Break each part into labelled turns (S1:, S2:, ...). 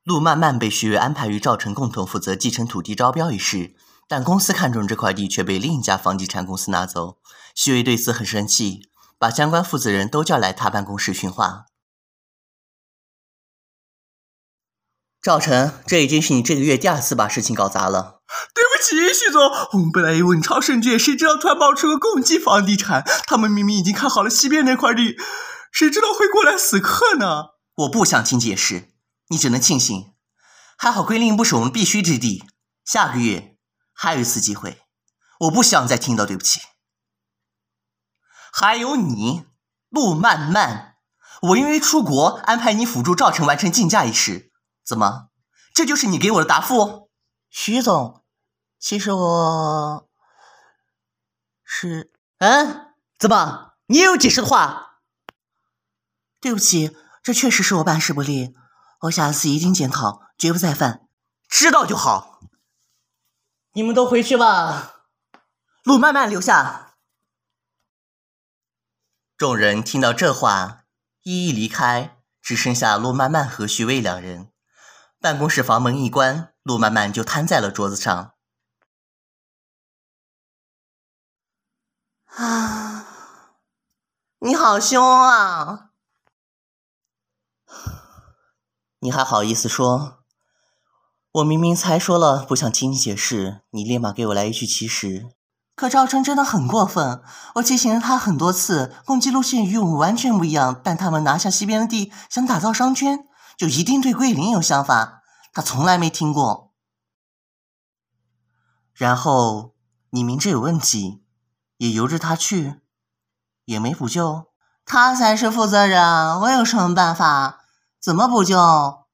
S1: 陆漫漫被徐渭安排与赵晨共同负责继承土地招标一事，但公司看中这块地却被另一家房地产公司拿走。徐渭对此很生气，把相关负责人都叫来他办公室训话。赵晨，这已经是你这个月第2次把事情搞砸了。
S2: 对不起，徐总，我们本来以为文昌胜券，谁知道突然爆出个共济房地产，他们明明已经看好了西边那块地，谁知道会过来死磕呢？
S1: 我不想听解释，你只能庆幸，还好归令不是我们必须之地，下个月还有一次机会，我不想再听到对不起。还有你，陆漫漫，我因为出国安排你辅助赵晨完成竞价一事，怎么，这就是你给我的答复？
S3: 徐总，其实我是……
S1: 怎么，你也有解释的话？
S3: 对不起，这确实是我办事不力，我下次一定检讨，绝不再犯。
S1: 知道就好。你们都回去吧，陆漫漫留下。众人听到这话，一一离开，只剩下陆漫漫和徐渭2人。办公室房门一关，陆漫漫就瘫在了桌子上。
S3: 你好凶啊！
S1: 你还好意思说？我明明才说了不想听你解释，你立马给我来一句其实。
S3: 可赵晨真的很过分，我提醒了他很多次，攻击路线与我们完全不一样，但他们拿下西边的地，想打造商圈，就一定对桂林有想法，他从来没听过。
S1: 然后你明知有问题，也由着他去，也没补救。
S3: 他才是负责人，我有什么办法？怎么补救？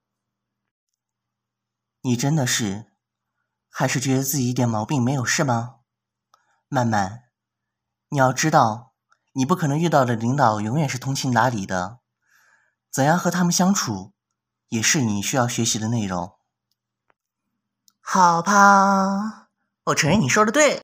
S1: 你真的是，还是觉得自己一点毛病没有是吗？漫漫，你要知道，你不可能遇到的领导永远是通情达理的，怎样和他们相处，也是你需要学习的内容。
S3: 好吧，我承认你说的对。